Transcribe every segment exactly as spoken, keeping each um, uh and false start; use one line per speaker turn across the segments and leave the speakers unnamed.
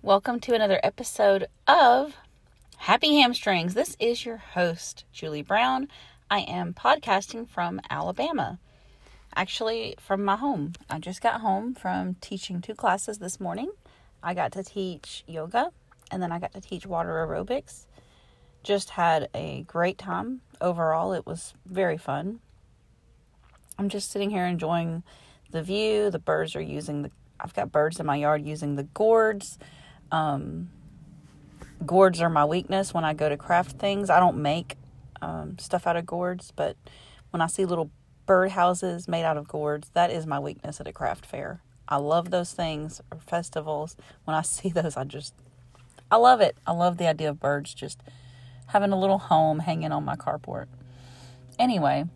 Welcome to another episode of Happy Hamstrings. This is your host, Julie Brown. I am podcasting from Alabama, actually from my home. I just got home from teaching two classes this morning. I got to teach yoga, and then I got to teach water aerobics. Just had a great time. Overall, it was very fun. I'm just sitting here enjoying the view. The birds are using the, I've got birds in my yard using the gourds. Um, gourds are my weakness when I go to craft things. I don't make um, stuff out of gourds, but when I see little bird houses made out of gourds, that is my weakness at a craft fair. I love those things, or festivals. When I see those, I just, I love it. I love the idea of birds just having a little home hanging on my carport. Anyway,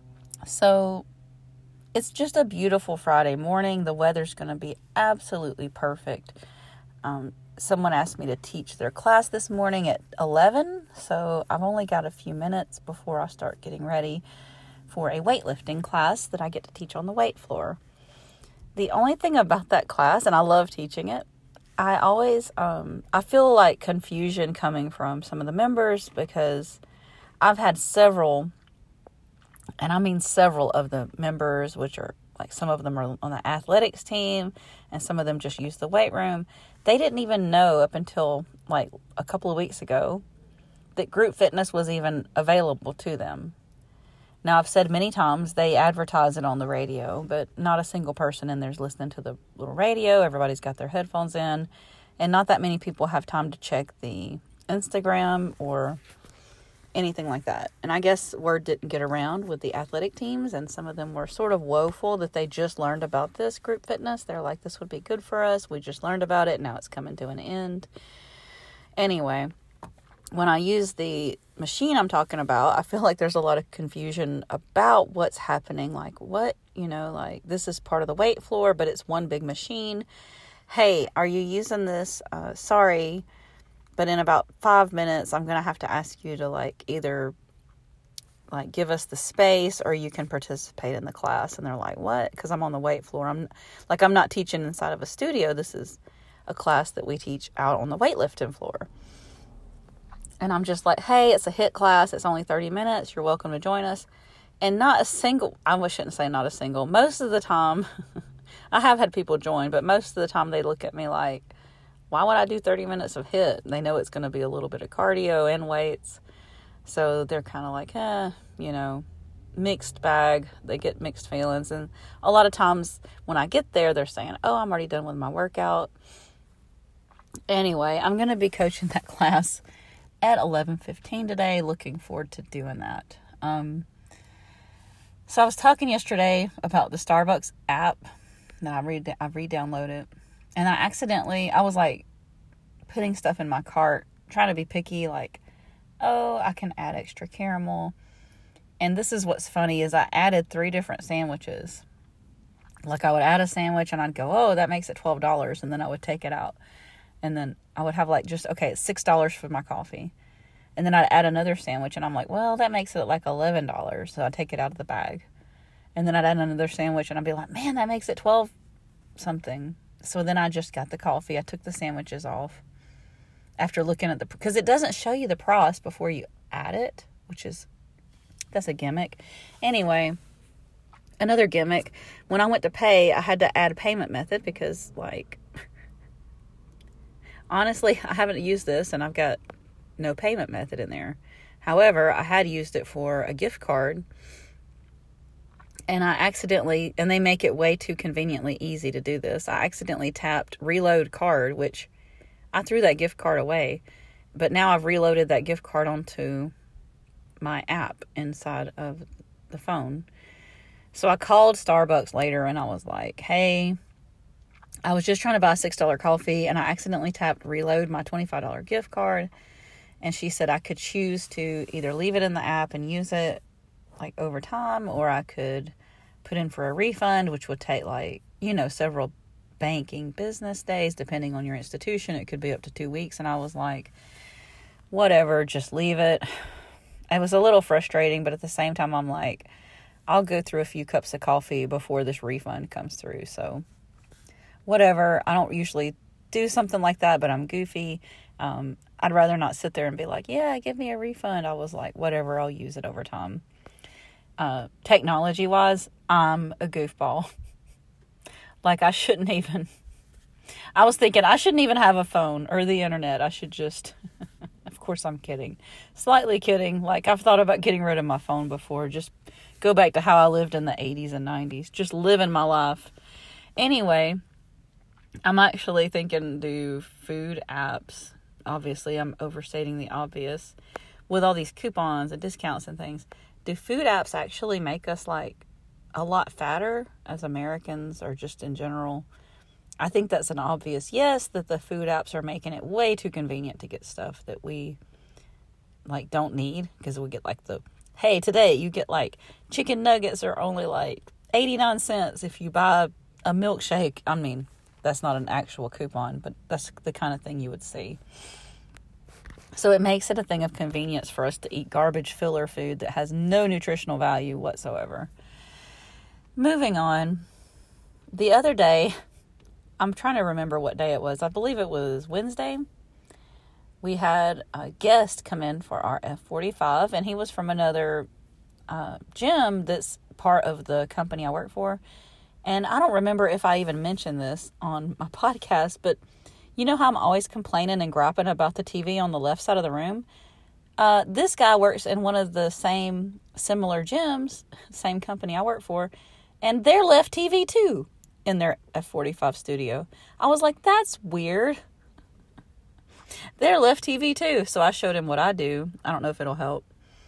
so it's just a beautiful Friday morning. The weather's going to be absolutely perfect. Um, someone asked me to teach their class this morning at eleven, so I've only got a few minutes before I start getting ready for a weightlifting class that I get to teach on the weight floor. The only thing about that class, and I love teaching it, I always, um, I feel like confusion coming from some of the members because I've had several, and I mean several of the members, which are like some of them are on the athletics team and some of them just use the weight room. They didn't even know up until like a couple of weeks ago that group fitness was even available to them. Now, I've said many times they advertise it on the radio, but not a single person in there's listening to the little radio. Everybody's got their headphones in, and not that many people have time to check the Instagram or anything like that. And I guess word didn't get around with the athletic teams, and some of them were sort of woeful that they just learned about this group fitness. They're like, this would be good for us. We just learned about it. Now it's coming to an end. Anyway, when I use the machine I'm talking about, I feel like there's a lot of confusion about what's happening. Like, what, you know, like this is part of the weight floor, but it's one big machine. Hey, are you using this? Uh, sorry. But in about five minutes, I'm going to have to ask you to like either like give us the space or you can participate in the class. And they're like, what? Because I'm on the weight floor. I'm like, I'm not teaching inside of a studio. This is a class that we teach out on the weightlifting floor. And I'm just like, hey, it's a HIIT class. It's only thirty minutes. You're welcome to join us. And not a single, I shouldn't say not a single. Most of the time, I have had people join, but most of the time they look at me like, why would I do thirty minutes of HIIT? They know it's going to be a little bit of cardio and weights. So they're kind of like, eh, you know, mixed bag. They get mixed feelings. And a lot of times when I get there, they're saying, oh, I'm already done with my workout. Anyway, I'm going to be coaching that class at eleven fifteen today. Looking forward to doing that. Um, so I was talking yesterday about the Starbucks app that I re- I re-downloaded. And I accidentally, I was like putting stuff in my cart, trying to be picky, like, oh, I can add extra caramel. And this is what's funny is I added three different sandwiches. Like I would add a sandwich and I'd go, oh, that makes it twelve dollars. And then I would take it out. And then I would have like just, okay, it's six dollars for my coffee. And then I'd add another sandwich and I'm like, well, that makes it like eleven dollars. So I'd take it out of the bag. And then I'd add another sandwich and I'd be like, man, that makes it twelve something. So then I just got the coffee. I took the sandwiches off after looking at the, because it doesn't show you the price before you add it, which is, that's a gimmick. Anyway, another gimmick. When I went to pay, I had to add a payment method because, like, honestly, I haven't used this and I've got no payment method in there. However, I had used it for a gift card. And I accidentally, and they make it way too conveniently easy to do this. I accidentally tapped reload card, which I threw that gift card away. But now I've reloaded that gift card onto my app inside of the phone. So I called Starbucks later and I was like, hey, I was just trying to buy a six dollars coffee and I accidentally tapped reload my twenty-five dollars gift card. And she said I could choose to either leave it in the app and use it like over time, or I could put in for a refund, which would take like, you know, several banking business days, depending on your institution. It could be up to two weeks. And I was like, whatever, just leave it. It was a little frustrating, but at the same time, I'm like, I'll go through a few cups of coffee before this refund comes through. So whatever. I don't usually do something like that, but I'm goofy. Um, I'd rather not sit there and be like, yeah, give me a refund. I was like, whatever, I'll use it over time. Uh, technology-wise, I'm a goofball. Like, I shouldn't even... I was thinking I shouldn't even have a phone or the internet. I should just... Of course, I'm kidding. Slightly kidding. Like, I've thought about getting rid of my phone before. Just go back to how I lived in the eighties and nineties. Just living my life. Anyway, I'm actually thinking do food apps. Obviously, I'm overstating the obvious. With all these coupons and discounts and things, do food apps actually make us, like, a lot fatter as Americans or just in general? I think that's an obvious yes, that the food apps are making it way too convenient to get stuff that we, like, don't need. Because we get, like, the, hey, today you get, like, chicken nuggets are only, like, eighty-nine cents if you buy a milkshake. I mean, that's not an actual coupon, but that's the kind of thing you would see. So it makes it a thing of convenience for us to eat garbage filler food that has no nutritional value whatsoever. Moving on. The other day, I'm trying to remember what day it was. I believe it was Wednesday. We had a guest come in for our F forty-five, and he was from another uh, gym that's part of the company I work for. And I don't remember if I even mentioned this on my podcast, but you know how I'm always complaining and griping about the T V on the left side of the room? Uh, this guy works in one of the same similar gyms, same company I work for, and they're left T V too in their F forty-five studio. I was like, that's weird. They're left T V too. So I showed him what I do. I don't know if it'll help.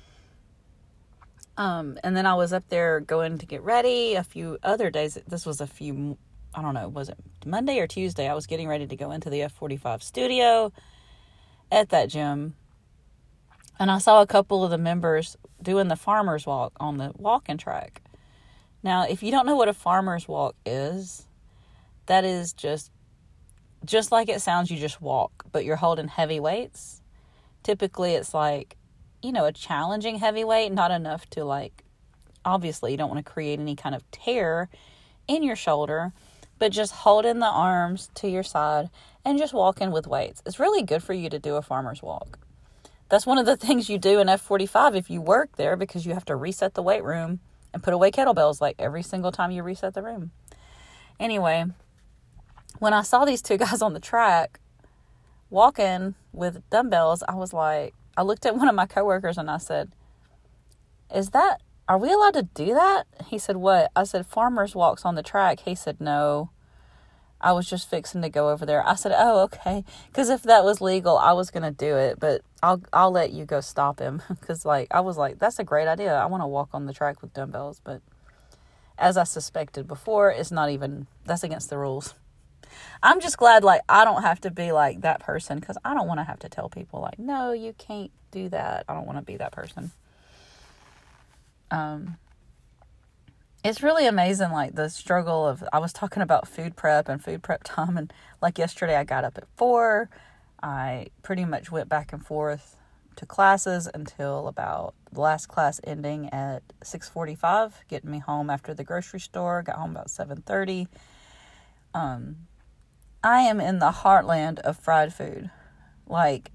Um, and then I was up there going to get ready a few other days. This was a few, I don't know, was it Monday or Tuesday? I was getting ready to go into the F forty-five studio at that gym. And I saw a couple of the members doing the farmer's walk on the walking track. Now, if you don't know what a farmer's walk is, that is just, just like it sounds, you just walk, but you're holding heavy weights. Typically, it's like, you know, a challenging heavy weight, not enough to, like, obviously you don't want to create any kind of tear in your shoulder, but just holding the arms to your side and just walking with weights. It's really good for you to do a farmer's walk. That's one of the things you do in F forty-five if you work there, because you have to reset the weight room and put away kettlebells like every single time you reset the room. Anyway, when I saw these two guys on the track walking with dumbbells, I was like, I looked at one of my coworkers and I said, is that, are we allowed to do that? He said, what? I said, farmers walks on the track. He said, no, I was just fixing to go over there. I said, oh, okay. Because if that was legal, I was going to do it, but I'll, I'll let you go stop him. Because, like, I was like, that's a great idea. I want to walk on the track with dumbbells. But as I suspected before, it's not even, that's against the rules. I'm just glad, like, I don't have to be like that person, because I don't want to have to tell people, like, no, you can't do that. I don't want to be that person. Um, it's really amazing, like, the struggle of, I was talking about food prep and food prep time, and, like, yesterday I got up at four. I pretty much went back and forth to classes until about the last class ending at six forty-five, getting me home after the grocery store. Got home about seven thirty. Um... I am in the heartland of fried food. Like,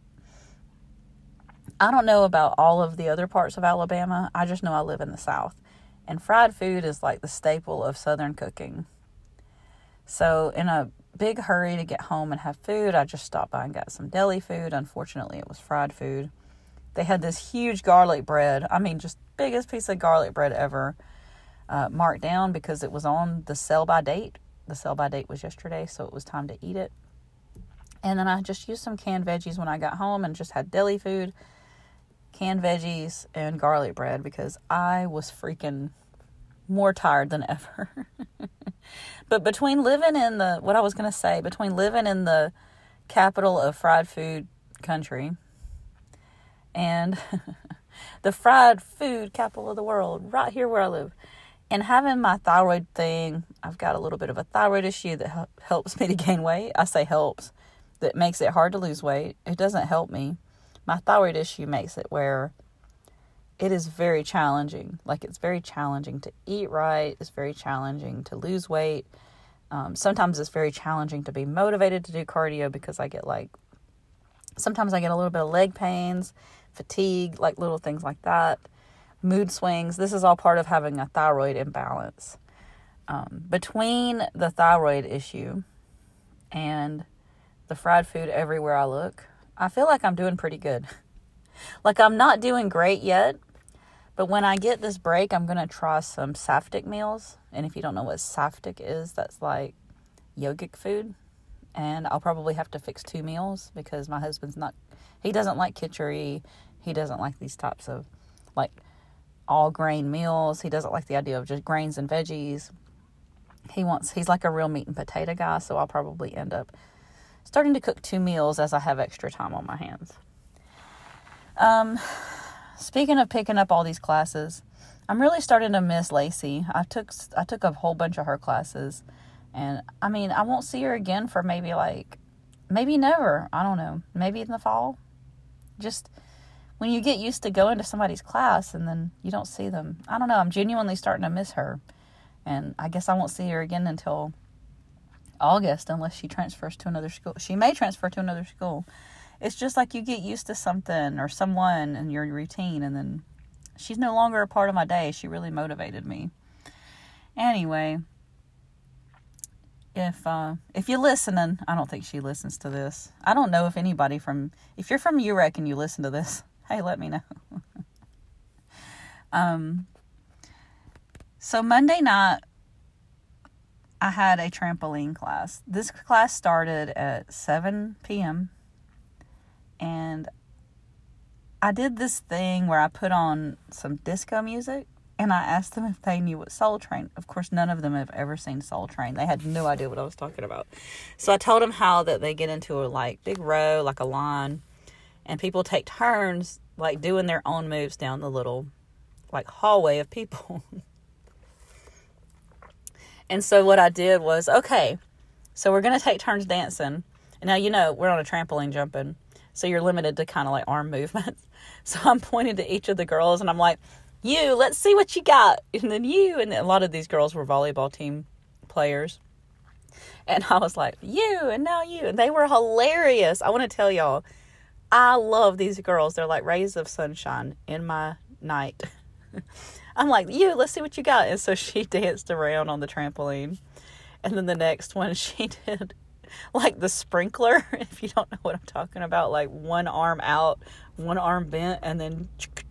I don't know about all of the other parts of Alabama. I just know I live in the South. And fried food is like the staple of Southern cooking. So in a big hurry to get home and have food, I just stopped by and got some deli food. Unfortunately, it was fried food. They had this huge garlic bread. I mean, just biggest piece of garlic bread ever, uh, marked down because it was on the sell by date. The sell-by date was yesterday, so it was time to eat it. And then I just used some canned veggies when I got home and just had deli food, canned veggies, and garlic bread because I was freaking more tired than ever. But between living in the, what I was going to say, between living in the capital of fried food country and the fried food capital of the world, right here where I live, and having my thyroid thing, I've got a little bit of a thyroid issue that helps me to gain weight. I say helps. That makes it hard to lose weight. It doesn't help me. My thyroid issue makes it where it is very challenging. Like, it's very challenging to eat right. It's very challenging to lose weight. Um, sometimes it's very challenging to be motivated to do cardio because I get like, sometimes I get a little bit of leg pains, fatigue, like little things like that, mood swings. This is all part of having a thyroid imbalance. Um, between the thyroid issue and the fried food everywhere I look, I feel like I'm doing pretty good. Like, I'm not doing great yet, but when I get this break, I'm going to try some Saftic meals. And if you don't know what Saftic is, that's like yogic food. And I'll probably have to fix two meals because my husband's not, he doesn't like kitchery. He doesn't like these types of like all grain meals. He doesn't like the idea of just grains and veggies. He wants, he's like a real meat and potato guy. So I'll probably end up starting to cook two meals as I have extra time on my hands. Um, speaking of picking up all these classes, I'm really starting to miss Lacey. I took, I took a whole bunch of her classes, and I mean, I won't see her again for maybe like, maybe never. I don't know. Maybe in the fall. Just when you get used to going to somebody's class and then you don't see them. I don't know. I'm genuinely starting to miss her, and I guess I won't see her again until August unless she transfers to another school. She may transfer to another school. It's just like you get used to something or someone in your routine, and then she's no longer a part of my day. She really motivated me. Anyway, if uh, if you're listening, I don't think she listens to this. I don't know if anybody from, if you're from U R E C and you listen to this, hey, let me know. um. So Monday night, I had a trampoline class. This class started at seven p.m. And I did this thing where I put on some disco music, and I asked them if they knew what Soul Train. Of course, none of them have ever seen Soul Train. They had no idea what I was talking about. So I told them how that they get into a like big row, like a line, and people take turns like doing their own moves down the little like hallway of people. And so what I did was, okay, so we're going to take turns dancing. And now, you know, we're on a trampoline jumping, so you're limited to kind of like arm movements. So I'm pointing to each of the girls, and I'm like, you, let's see what you got. And then you, and a lot of these girls were volleyball team players. And I was like, you, and now you. And they were hilarious. I want to tell y'all, I love these girls. They're like rays of sunshine in my night. I'm like, you, let's see what you got. And so she danced around on the trampoline. And then the next one, she did like the sprinkler, if you don't know what I'm talking about, like one arm out, one arm bent, and then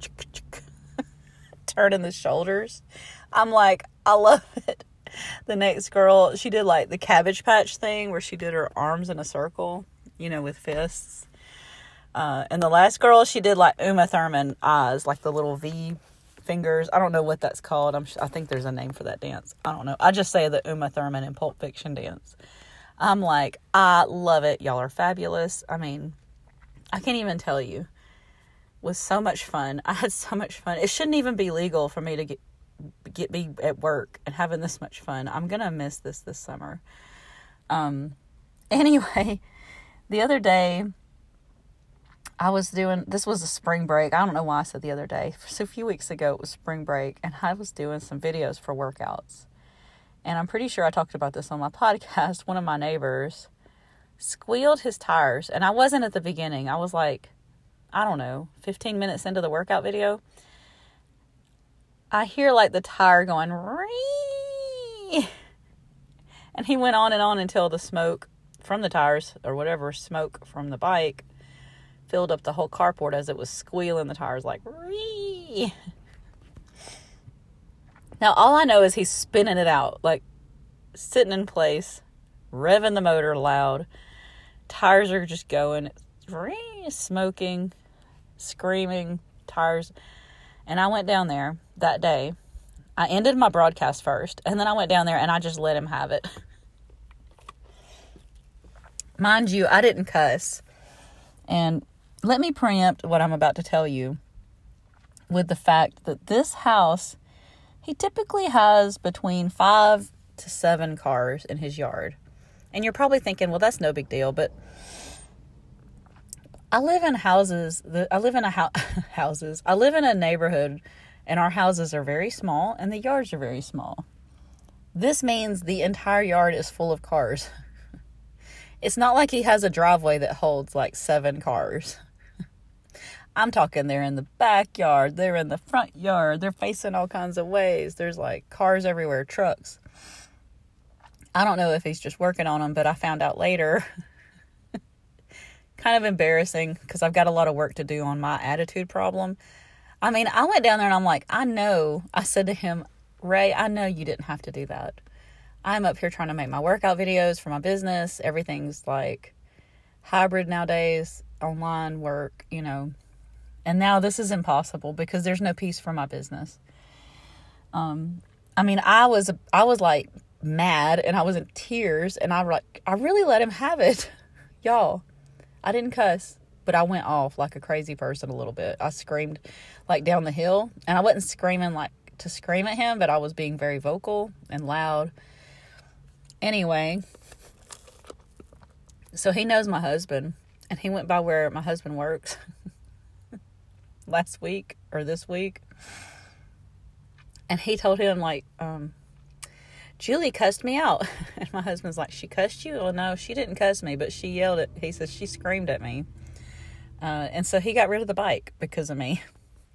turning the shoulders. I'm like, I love it. The next girl, she did like the Cabbage Patch thing where she did her arms in a circle, you know, with fists. Uh, and the last girl, she did like Uma Thurman eyes, like the little V fingers. I don't know what that's called. I'm, I think there's a name for that dance. I don't know. I just say the Uma Thurman in Pulp Fiction dance. I'm like, I love it. Y'all are fabulous. I mean, I can't even tell you. It was so much fun. I had so much fun. It shouldn't even be legal for me to get get me at work and having this much fun. I'm gonna miss this this summer. Um. Anyway, the other day, I was doing, this was a spring break. I don't know why I said the other day. So a few weeks ago, it was spring break, and I was doing some videos for workouts. And I'm pretty sure I talked about this on my podcast. One of my neighbors squealed his tires. And I wasn't at the beginning. I was like, I don't know, fifteen minutes into the workout video. I hear like the tire going, Ree! And he went on and on until the smoke from the tires, or whatever smoke from the bike, filled up the whole carport as it was squealing the tires like, Ree! Now, all I know is he's spinning it out, like sitting in place, revving the motor loud. Tires are just going, it's smoking, screaming, tires. And I went down there that day. I ended my broadcast first, and then I went down there and I just let him have it. Mind you, I didn't cuss. And let me preempt what I'm about to tell you with the fact that this house, he typically has between five to seven cars in his yard. And you're probably thinking, well, that's no big deal. But I live in houses. That, I live in a ho- houses. I live in a neighborhood, and our houses are very small, and the yards are very small. This means the entire yard is full of cars. It's not like he has a driveway that holds like seven cars. I'm talking they're in the backyard, they're in the front yard, they're facing all kinds of ways. There's like cars everywhere, trucks. I don't know if he's just working on them, but I found out later. Kind of embarrassing because I've got a lot of work to do on my attitude problem. I mean, I went down there and I'm like, I know, I said to him, Ray, I know you didn't have to do that. I'm up here trying to make my workout videos for my business. Everything's like hybrid nowadays, online work, you know. And now this is impossible because there's no peace for my business. Um, I mean, I was, I was like mad and I was in tears and I like, I really let him have it. Y'all, I didn't cuss, but I went off like a crazy person a little bit. I screamed like down the hill, and I wasn't screaming like to scream at him, but I was being very vocal and loud. Anyway, so he knows my husband, and he went by where my husband works last week or this week. And he told him like, um, Julie cussed me out. And my husband's like, she cussed you? Well, no, she didn't cuss me, but she yelled at, he says she screamed at me. Uh, and so he got rid of the bike because of me.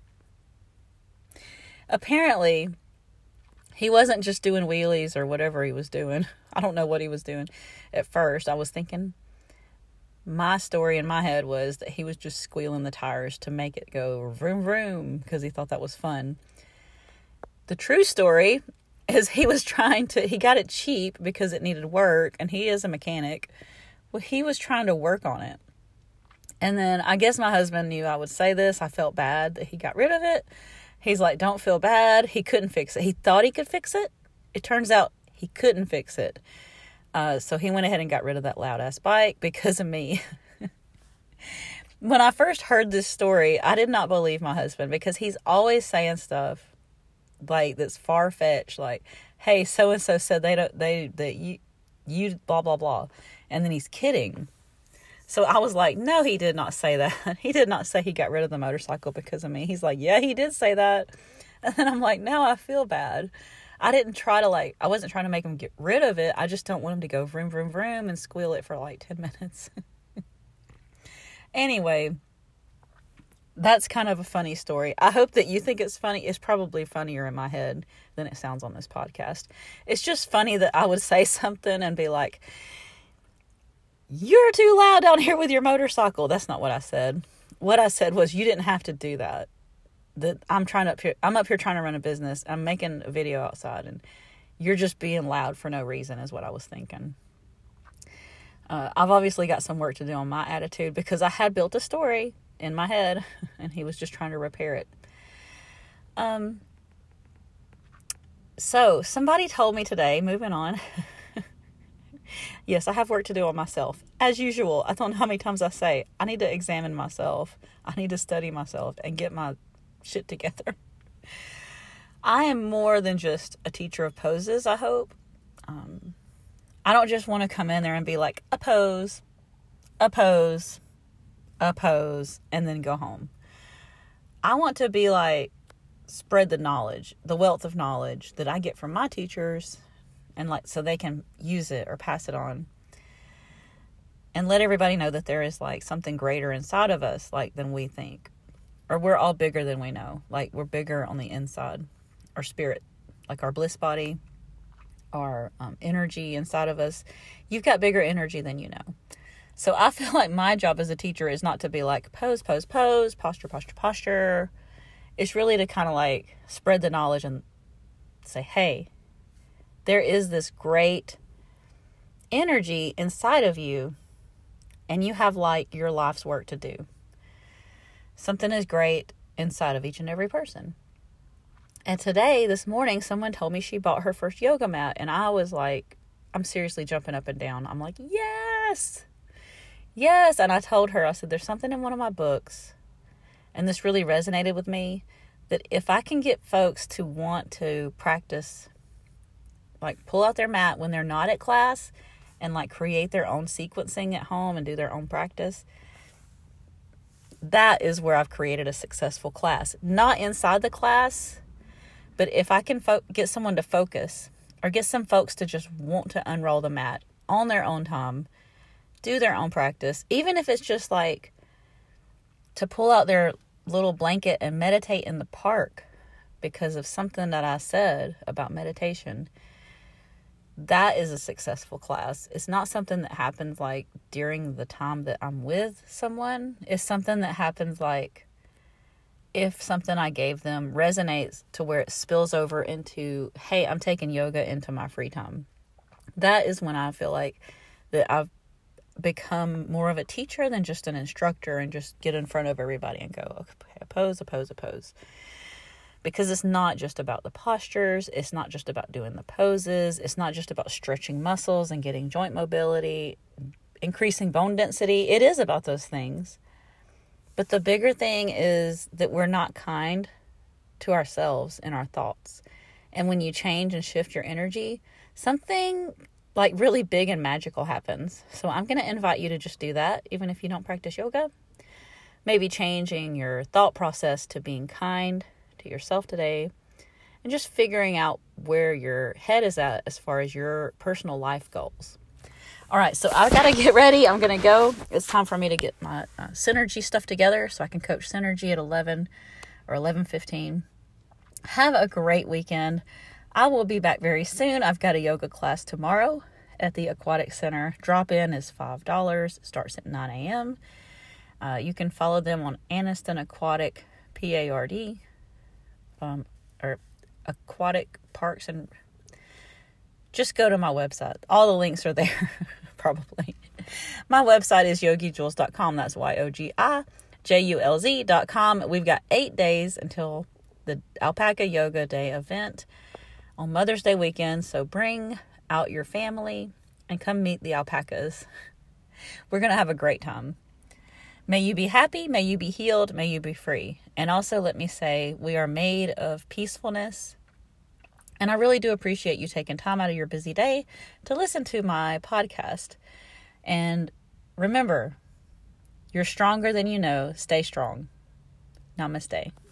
Apparently, he wasn't just doing wheelies or whatever he was doing. I don't know what he was doing. At first, I was thinking, my story in my head was that he was just squealing the tires to make it go vroom vroom because he thought that was fun. The true story is he was trying to, he got it cheap because it needed work, and he is a mechanic. Well, he was trying to work on it. And then I guess my husband knew I would say this. I felt bad that he got rid of it. He's like, don't feel bad. He couldn't fix it. He thought he could fix it. It turns out he couldn't fix it. Uh, so he went ahead and got rid of that loud ass bike because of me. When I first heard this story, I did not believe my husband because he's always saying stuff like that's far fetched. Like, hey, so and so said they don't they that you you blah blah blah, and then he's kidding. So I was like, no, he did not say that. He did not say he got rid of the motorcycle because of me. He's like, yeah, he did say that. And then I'm like, no, I feel bad. I didn't try to like, I wasn't trying to make him get rid of it. I just don't want him to go vroom, vroom, vroom and squeal it for like ten minutes. Anyway, that's kind of a funny story. I hope that you think it's funny. It's probably funnier in my head than it sounds on this podcast. It's just funny that I would say something and be like, you're too loud down here with your motorcycle. That's not what I said. What I said was, you didn't have to do that. That I'm trying to up here, I'm up here trying to run a business. I'm making a video outside and you're just being loud for no reason is what I was thinking. Uh, I've obviously got some work to do on my attitude because I had built a story in my head and he was just trying to repair it. Um, so somebody told me today, moving on. Yes, I have work to do on myself. As usual, I don't know how many times I say, I need to examine myself. I need to study myself and get my shit together. I am more than just a teacher of poses, I hope. Um, I don't just want to come in there and be like, a pose, a pose, a pose, and then go home. I want to be like, spread the knowledge, the wealth of knowledge that I get from my teachers, and like, so they can use it or pass it on. And let everybody know that there is like something greater inside of us, like than we think. Or we're all bigger than we know. Like we're bigger on the inside. Our spirit, like our bliss body, our um, energy inside of us. You've got bigger energy than you know. So I feel like my job as a teacher is not to be like pose, pose, pose, posture, posture, posture. It's really to kind of like spread the knowledge and say, hey, there is this great energy inside of you, and you have like your life's work to do. Something is great inside of each and every person. And today, this morning, someone told me she bought her first yoga mat, and I was like, I'm seriously jumping up and down. I'm like, yes, yes. And I told her, I said, there's something in one of my books, and this really resonated with me, that if I can get folks to want to practice, like pull out their mat when they're not at class and like create their own sequencing at home and do their own practice, that is where I've created a successful class. Not inside the class, but if I can fo- get someone to focus or get some folks to just want to unroll the mat on their own time, do their own practice, even if it's just like to pull out their little blanket and meditate in the park because of something that I said about meditation. That is a successful class. It's not something that happens like during the time that I'm with someone. It's something that happens like if something I gave them resonates to where it spills over into, hey, I'm taking yoga into my free time. That is when I feel like that I've become more of a teacher than just an instructor and just get in front of everybody and go, okay, pose, a pose, a pose. Because it's not just about the postures. It's not just about doing the poses. It's not just about stretching muscles and getting joint mobility, increasing bone density. It is about those things. But the bigger thing is that we're not kind to ourselves and our thoughts. And when you change and shift your energy, something like really big and magical happens. So I'm going to invite you to just do that, even if you don't practice yoga. Maybe changing your thought process to being kind to yourself today, and just figuring out where your head is at as far as your personal life goals. All right, so I've got to get ready. I'm going to go. It's time for me to get my uh, Synergy stuff together so I can coach Synergy at eleven or eleven fifteen. Have a great weekend. I will be back very soon. I've got a yoga class tomorrow at the Aquatic Center. Drop-in is five dollars. It starts at nine a.m. Uh, you can follow them on Anniston Aquatic, P A R D, um, or Aquatic Parks, and just go to my website. All the links are there, probably. My website is yogi julz dot com. That's Y O G I J U L Z dot com. We've got eight days until the Alpaca Yoga Day event on Mother's Day weekend. So bring out your family and come meet the alpacas. We're going to have a great time. May you be happy. May you be healed. May you be free. And also let me say, we are made of peacefulness. And I really do appreciate you taking time out of your busy day to listen to my podcast. And remember, you're stronger than you know. Stay strong. Namaste.